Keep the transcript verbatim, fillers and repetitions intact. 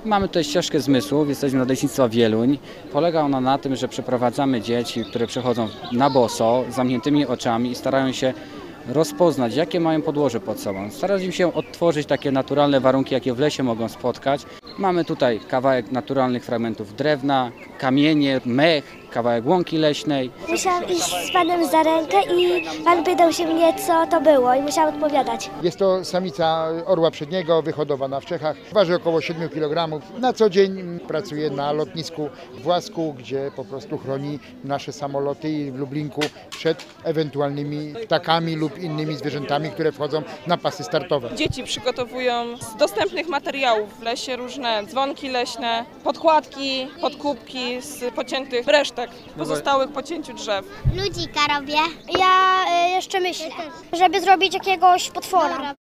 Mamy tutaj ścieżkę zmysłów, jesteśmy od Leśnictwa Wieluń. Polega ona na tym, że przeprowadzamy dzieci, które przechodzą na boso, z zamkniętymi oczami i starają się rozpoznać, jakie mają podłoże pod sobą. Staramy się odtworzyć takie naturalne warunki, jakie w lesie mogą spotkać. Mamy tutaj kawałek naturalnych fragmentów drewna, kamienie, mech, kawałek łąki leśnej. Musiałam iść z panem za rękę i pan pytał się mnie, co to było i musiałam odpowiadać. Jest to samica orła przedniego, wyhodowana w Czechach. Waży około siedmiu kilogramów. Na co dzień pracuje na lotnisku w Własku, gdzie po prostu chroni nasze samoloty i w Lublinku przed ewentualnymi ptakami lub innymi zwierzętami, które wchodzą na pasy startowe. Dzieci przygotowują z dostępnych materiałów w lesie różne dzwonki leśne, podkładki, podkupki z pociętych resztek pozostałych po cięciu drzew. Ludzika robię. Ja y, jeszcze myślę, żeby zrobić jakiegoś potwora.